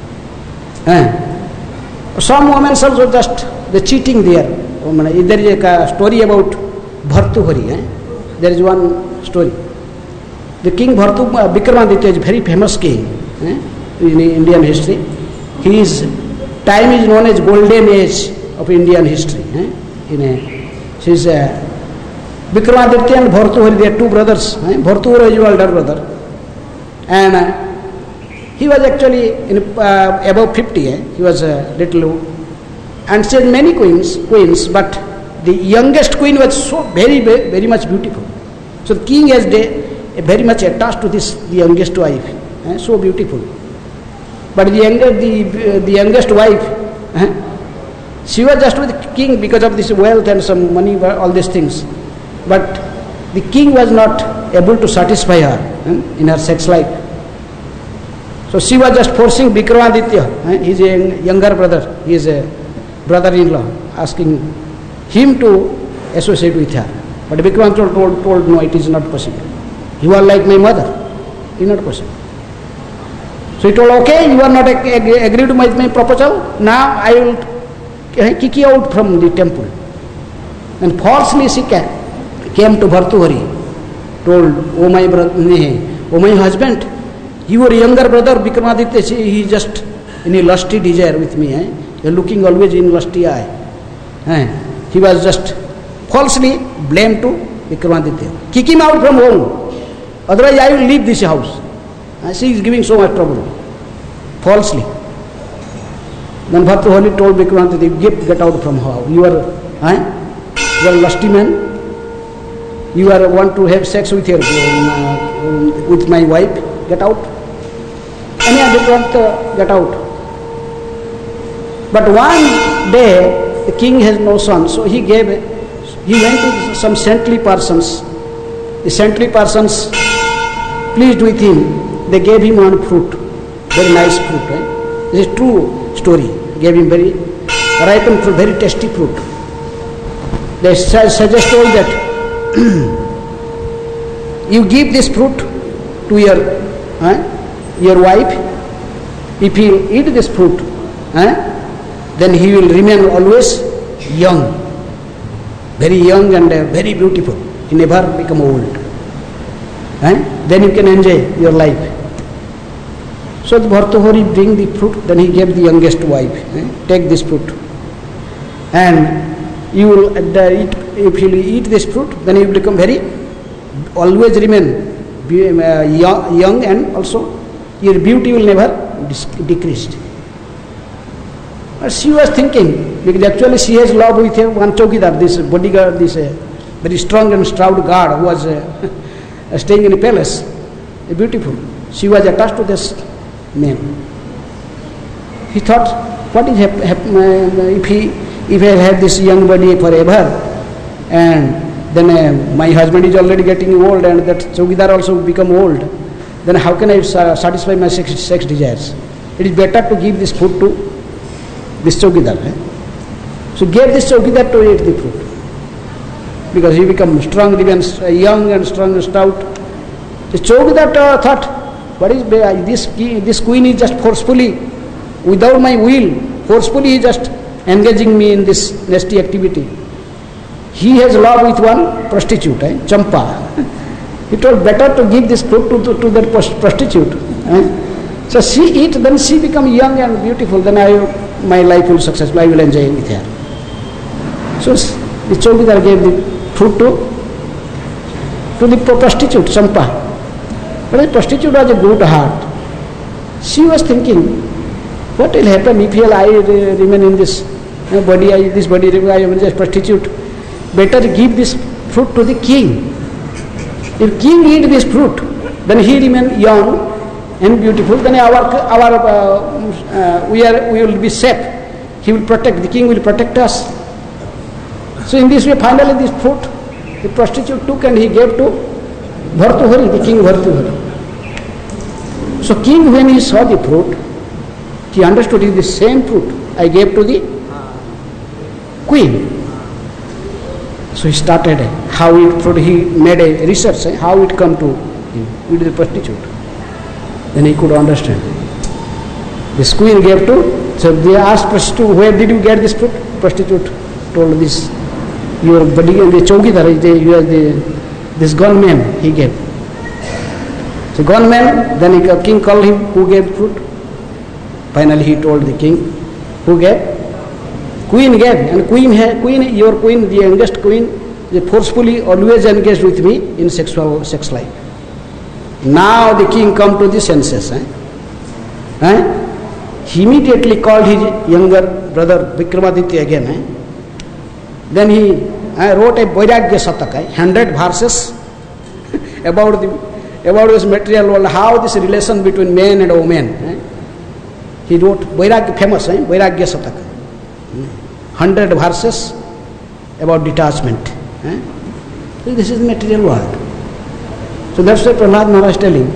Eh? Some women also just the cheating there. There is a story about Bhartuhari. Eh? There is one story. The king Bhartu, Vikramaditya is very famous king eh? in Indian history. His time is known as golden age of Indian history. Eh? In a, his uh, Vikramaditya and Bhartuhari, they are two brothers. Eh? Bhartuhari is older brother. And uh, he was actually in, uh, above fifty. Eh? He was a uh, little, and she had many queens, queens, but the youngest queen was so very, very, very much beautiful. So the king has de, very much attached to this the youngest wife. Eh? So beautiful. But the younger, the uh, the youngest wife, eh, she was just with the king because of this wealth and some money, all these things. But the king was not able to satisfy her eh, in her sex life. So she was just forcing Vikramaditya, eh, his younger brother, his uh, brother-in-law, asking him to associate with her. But Vikramaditya told, told, no, it is not possible. You are like my mother. It is not possible. So he told, okay, you are not ag- ag- agreed with my proposal. Now I will kick you out from the temple. And falsely she came to Bhartuhari, told, oh my brother, oh my husband, your younger brother Vikramaditya, he is just in a lusty desire with me. Eh? You are looking always in lusty eye. Eh? He was just falsely blamed to Vikramaditya. Kick him out from home. Otherwise I will leave this house. Uh, she is giving so much trouble. Falsely. Then Bhartuhari told Vikramaditya, get, get out from her. You are, eh? you are a lusty man. You are want to have sex with your, um, uh, with my wife. Get out. Any other don't uh, get out. But one day the king has no son, so he gave. He went to some saintly persons. The saintly persons pleased with him. They gave him one fruit, very nice fruit. Right? This is true story. Gave him very ripened fruit, very tasty fruit. They su- suggest all that you give this fruit to your uh, your wife. If he eat this fruit, uh, then he will remain always young, very young and uh, very beautiful. He never become old. Uh, then you can enjoy your life. So the Bhartuhari bring the fruit, then he gave the youngest wife, uh, take this fruit. And you will, uh, eat, if you eat this fruit, then you will become very, always remain uh, young, and also your beauty will never decrease. But she was thinking, because actually she has love with her one chowkidar, this bodyguard, this uh, very strong and stout guard who was uh, staying in a palace, uh, beautiful. She was attached to this man. He thought, what is hap- hap- uh, if he, if I have this young body forever, and then uh, my husband is already getting old, and that chowkidar also become old, then how can I sa- satisfy my sex, sex desires? It is better to give this food to this chowkidar. Eh? So gave this chowkidar to eat the fruit, because he become strong, remains young and strong and stout. The chowkidar uh, thought, what is uh, this? This queen is just forcefully, without my will, forcefully he just engaging me in this nasty activity. He has love with one prostitute, eh? Champa. He told, better to give this fruit to, to, to that prostitute. Eh? So she eat, then she become young and beautiful, then I, my life will successful, I will enjoy with her. So the chowkidar gave the fruit to, to the prostitute, Champa. But the prostitute was a good heart. She was thinking, what will happen if I remain in this body, I, this body, I am just prostitute. Better give this fruit to the king. If king eat this fruit, then he remain young and beautiful. Then our our uh, uh, we are we will be safe. He will protect. The king will protect us. So in this way, finally, this fruit the prostitute took and he gave to Bhartuhari, the king Bhartuhari. So king, when he saw the fruit, he understood it is the same fruit I gave to the queen. So he started how it, he made a research, how it come to him with the prostitute. Then he could understand. This queen gave to, so they asked prostitute, where did you get this fruit? Prostitute told this, your body and the chowkidar, you are the, this gunman he gave. So gunman, then the king called him, who gave fruit? Finally he told the king, who gave? Queen gave, and queen, queen, your queen, the youngest queen, they forcefully always engaged with me in sexual sex life. Now the king come to the senses. Eh? Eh? He immediately called his younger brother Vikramaditya again. Eh? Then he eh, wrote a Vairagya Satak, eh? hundred verses about the about this material world, how this relation between man and woman. Eh? he wrote Vairagya, famous, eh? Vairagya Sataka. Hundred verses about detachment. Eh? So this is the material world. So that's why Prahlad Maharaj is telling,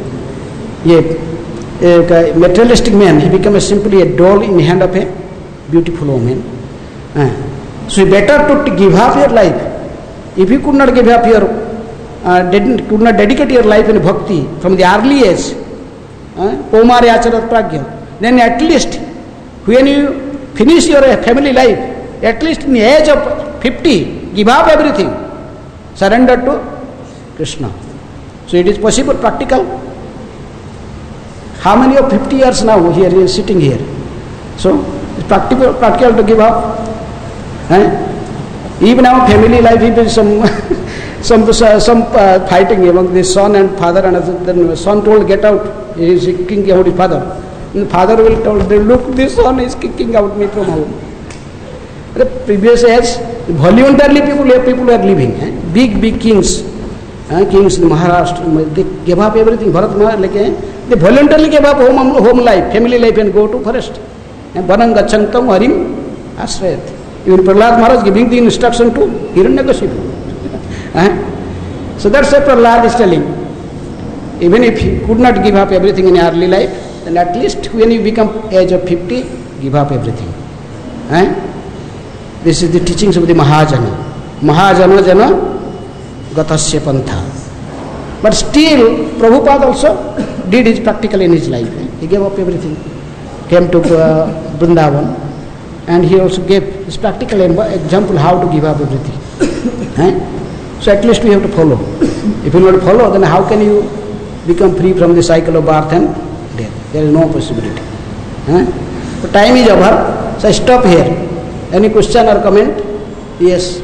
a, a materialistic man, he becomes simply a doll in the hand of a beautiful woman. Eh? So better to give up your life. If you could not give up your, uh, ded- could not dedicate your life in bhakti from the early age, Omar Yacharat Pragya, then at least when you finish your family life, at least in the age of fifty, give up everything, surrender to Krishna. So it is possible, practical. How many of fifty years now here he is sitting here? So it's practical, practical to give up. Eh? Even our family life, if there is some some uh, some uh, fighting among the son and father, and then the son told get out, he is kicking out his father. And the father will tell, look, this son is kicking out me from home. The previous age, voluntarily people people are living. Eh? Big big kings, eh? kings in Maharashtra, they gave up everything. Bharat Maharaj, like, eh? They voluntarily gave up home home life, family life, and go to forest. Vanam gachantam harim ashrayat. Even Prahlad Maharaj giving the instruction to Hiranyakashipu. eh? So that's what Prahlad is telling. Even if he could not give up everything in early life, then at least when you become age of fifty, give up everything. Eh? This is the teachings of the Mahajana. Mahajana jana gatasya pantha. But still, Prabhupada also did his practical in his life. Eh? He gave up everything. Came to uh, Vrindavan. And he also gave his practical example how to give up everything. eh? So at least we have to follow. If you not follow, then how can you become free from the cycle of birth and death? There is no possibility. eh? So time is over. So I stop here. Any question or comment? Yes.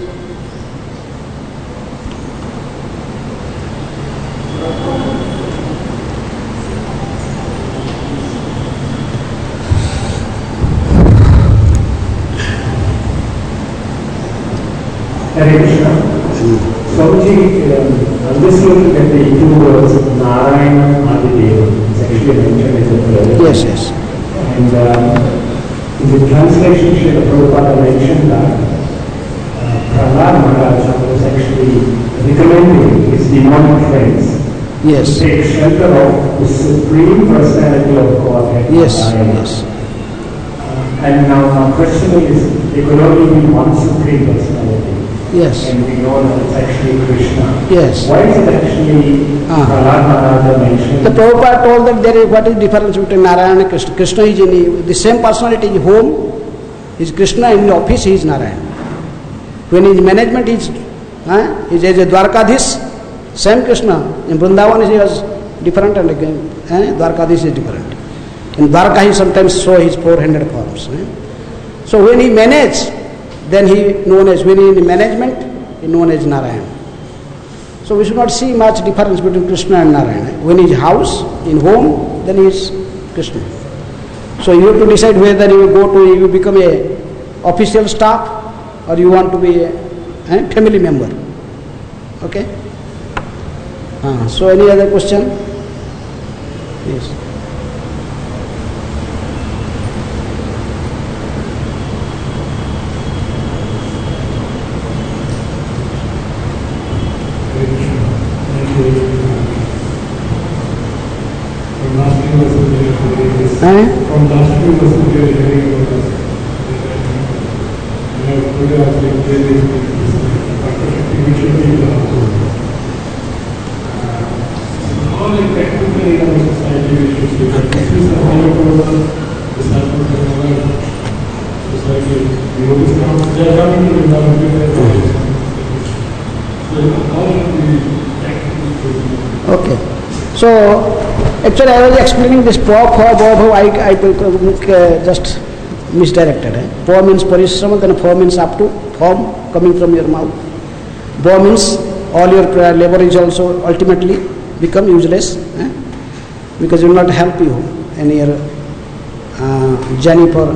Hare Krishna. Swamiji, um, I'm just looking at the two words, Narayana Adideva. It's actually mentioned as a prayer. Yes, yes. And um, in the translation, Srila Prabhupada mentioned that uh, Prahlad Maharaj was actually recommending his demonic friends Yes. to take shelter of the Supreme Personality of Godhead. Yes, Narayana. yes. Uh, and now my question is, there could only be one Supreme Personality. Yes. And we know that it's actually Krishna. Yes. Why is it actually Ah. Prahlad Maharaj mentioned? The Prabhupada told that there is what is difference between Narayana and Krishna. Krishna is in the same personality in home is Krishna, in the office he is Narayana. When his management is uh, is as a Dwarkadhish, same Krishna. In Vrindavan he was different, and again uh, Dwarkadhish is different. In Dwarka he sometimes show his four hundred forms. Uh. So when he manage, then he known as, when he in management, he known as Narayana. So we should not see much difference between Krishna and Narayana. When he is house, in home, then he is Krishna. So you have to decide whether you go to, you become a official staff or you want to be a, a family member. Okay? Uh, so any other question? Yes. Eh? From last few months, we are hearing about this. You know, today has been very, we should be the all in technically in our society, we should see that this is a higher program, this has to be a society. We always come, they are coming to the government. So, all of the technical. Okay. So, actually I was explaining this po, pho, bo, bho, I, I uh, just misdirected. Eh? Po means parishrama, then pho means up to, form coming from your mouth. Bo means all your labor is also ultimately become useless, eh? because it will not help you in your uh, journey for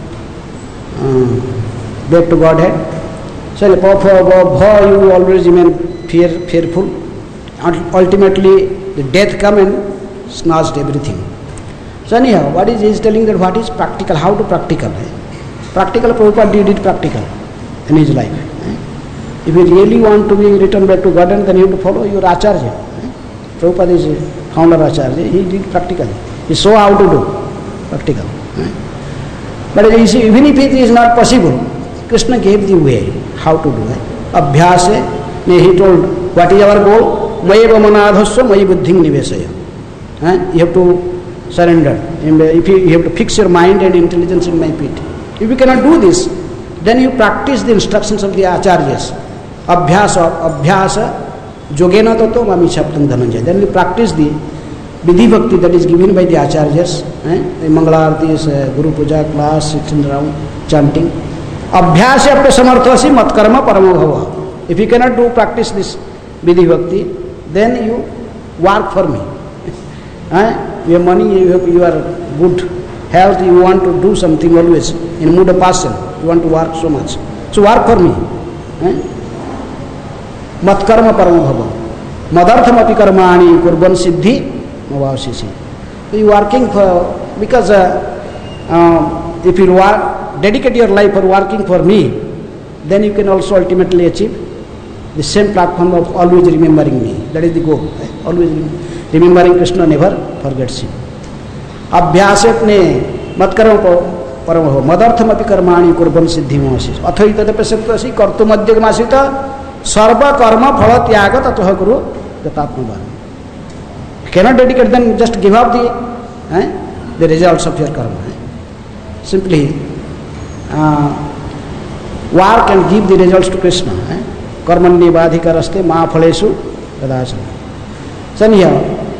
uh, back to Godhead. So, po, pho, bo, bho, you always remain fear, fearful. Ultimately, the death come and snatched everything. So anyhow, what is he is telling that what is practical, how to practical. Eh? Practical, Prabhupada did it practical in his life. Eh? If you really want to be returned back to Godhead, then you have to follow your Acharya. Eh? Prabhupada is a founder Acharya, he did practically. He saw how to do practical. Eh? But you see, even if it is not possible, Krishna gave the way how to do it. Abhyasa, he told, what is our goal? Mayeva manadhasya, mayi buddhing nivesaya. You have to surrender. If you, you have to fix your mind and intelligence in my feet. If you cannot do this, then you practice the instructions of the acharyas. Abhyasa, abhyasa, yogena tato mami chaptam dhananjaya. Then you practice the vidhi bhakti that is given by the acharyas. Eh? The Mangala Aartis, uh, Guru Puja, class, sitting around, chanting. Abhyasa apne samarthasi mat karma paramo bhava. If you cannot do practice this vidhi bhakti, then you work for me. eh? You have money, you have your good health, you want to do something always in mood of passion. You want to work so much. So work for me. Eh? Mat karma paramo bhava. Madartham api karmani kurban siddhi mavasisi. So you are working for, because uh, uh, if you work, dedicate your life for working for me, then you can also ultimately achieve the same platform of always remembering me. That is the goal. Eh? Always remembering Krishna never forgets him. Abhyasatne matkarma paramo madartham api karmani kurban siddhi mavasisi. Athai tadapasatasi kartumadhyagmasita sarva karma phala tyaga tatoha guru gatatmabhava. Cannot dedicate, then just give up the eh, the results of your karma. Eh? Simply uh, work and give the results to Krishna. Eh? Karmanni badhikaraste ma phaleshu kadachana. So anyhow,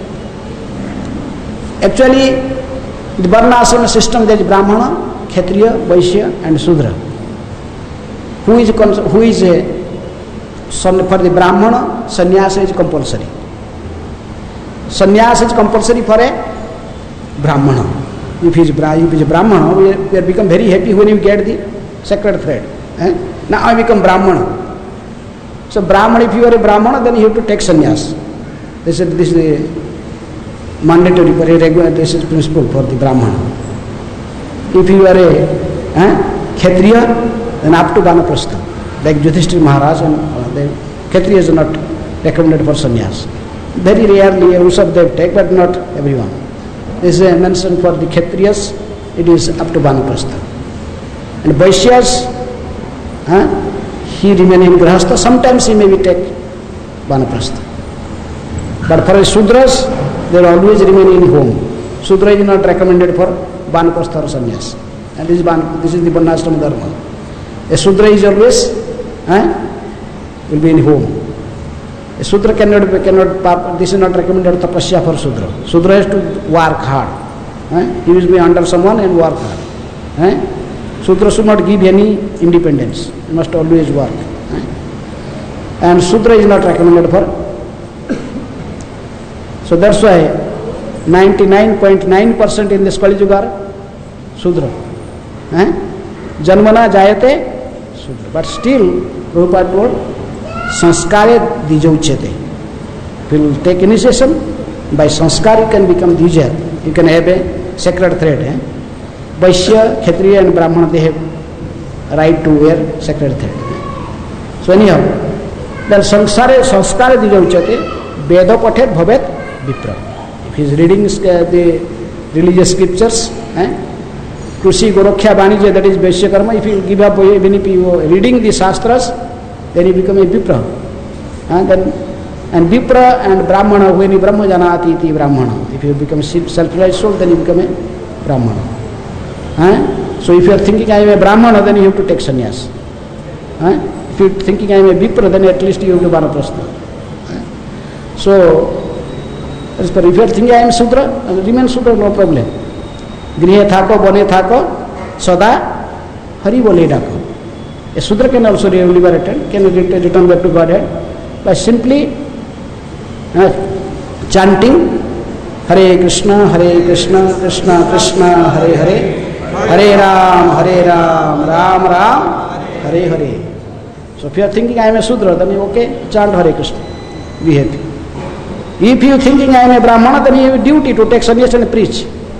actually the Varna Ashrama system, there is Brahmana, Kshatriya, Vaishya and Sudra. Who is, who is a, for the Brahmana, sannyasa is compulsory. Sannyas is compulsory for a Brahmana. If he is, if he is a Brahmana, we, we are become very happy when you get the sacred thread. Eh? Now I become Brahmana. So Brahmana, if you are a Brahmana, then you have to take sannyas. This is, this is the mandatory for a regular, this is principle for the Brahmana. If you are a eh, Kshatriya, then up to Vanaprastha. Like Yudhishthira Maharaj, and uh, the Kshatriya is not recommended for sannyas. Very rarely Rushabdev take, but not everyone. This is a mention for the Kshatriyas, it is up to Vanaprastha. And Vaishyas, huh, he remain in Grahastha, sometimes he may be take Vanaprastha. But for Sudras, they always remain in home. Sudra is not recommended for Vanaprastha or sannyas. And this is, this is the Varnashrama Dharma. A Sudra is always, huh, will be in home. A Sudra cannot, cannot, this is not recommended tapasya for Sudra. Sudra has to work hard. Eh? He will be under someone and work hard. Eh? Sudra should not give any independence. He must always work. Eh? And Sudra is not recommended for. So that's why ninety-nine point nine percent in this Kali Yuga are Sudra. Eh? Janmana jayate Sudra. But still, Prabhupada told, sanskare dijauchete. If you will take initiation, by sanskar you can become dija. You can have a sacred thread. Eh? Vaishya, Kshatriya and Brahmana, they have right to wear sacred thread. So anyhow, then sanskare, sanskare dijauchete, veda pathet bhavet vipra. If he is reading uh, the religious scriptures, eh? Krushi Gorakhya Vanija, that is Vaishya karma, if you give up, even if you are reading the shastras, then you become a Vipra. And then, and Vipra and Brahmana, when you Brahma janati iti Brahmana. If you become self-realized soul, then you become a Brahmana. Eh? So if you are thinking I am a Brahmana, then you have to take sannyas. Eh? If you are thinking I am a Vipra, then at least you have to Vanaprastha. Eh? So, as per if you are thinking I am Sudra, remain Sudra, no problem. Grihe thako, bone thako, sada, hari bole dako. A Sudra can also be liberated, can return back to Godhead by simply uh, chanting Hare Krishna, Hare Krishna, Krishna Krishna, Hare Hare, Hare Ram, Hare Ram, Ram Ram, Hare Hare. So if you are thinking I am a Sudra, then you okay, chant Hare Krishna, be happy. If you are thinking I am a Brahmana, then you have a duty to take sannyas and preach.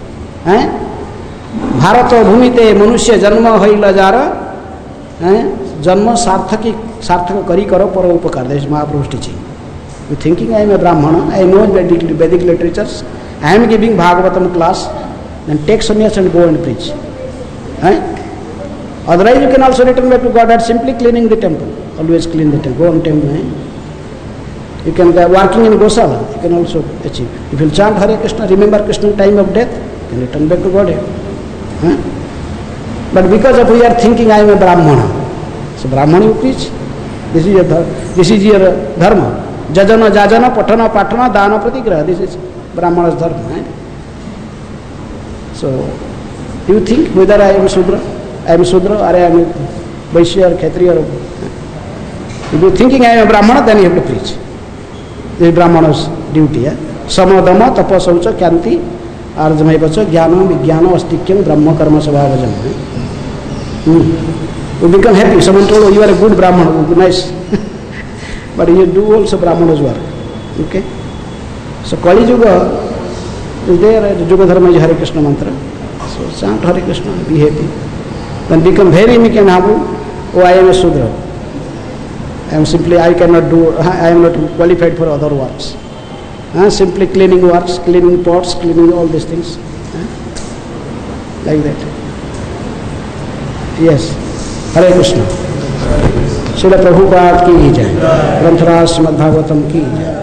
हैं भारत भूमिते मनुष्य जन्म हईल jar हैं जन्म सार्थकी सार्थक करी करो पर उपकार देश महापुरुष teaching you thinking I am a Brahmin I know Vedic Vedic literatures I am giving Bhagavatam class then take sannyasa and go and preach हैं otherwise you can also return back to God at simply cleaning the temple always clean the temple go on temple hein? You can go working in Gosala you can also achieve if you chant Hare Krishna remember Krishna time of death you can return back to God hein? But because of we are thinking I am a Brahmana so Brahmana you preach this is your this is your dharma jajana jajana patana patana dana pratigraha this is Brahmana's dharma right? So you think whether I am Sudra I am Sudra or I am Vaishya or Kshatriya or if you are thinking I am a Brahmana then you have to preach this is Brahmana's duty yeah? Samadama tapa saucha kyanti arjamai vacha jnana vijnana astikyam brahma karma svabhajam hmm. You become happy someone told oh, you are a good Brahmana oh, nice but you do also Brahmana's work okay so Kali Yuga is there at Yuga Dharma is Hare Krishna mantra so chant Hare Krishna be happy then become very meek and humble oh I am a Sudra I am simply I cannot do I am not qualified for other works uh, simply cleaning works cleaning pots cleaning all these things uh, like that yes Hare Krishna Srila Prabhupada ki jai Granthara Srimad Bhagavatam ki jai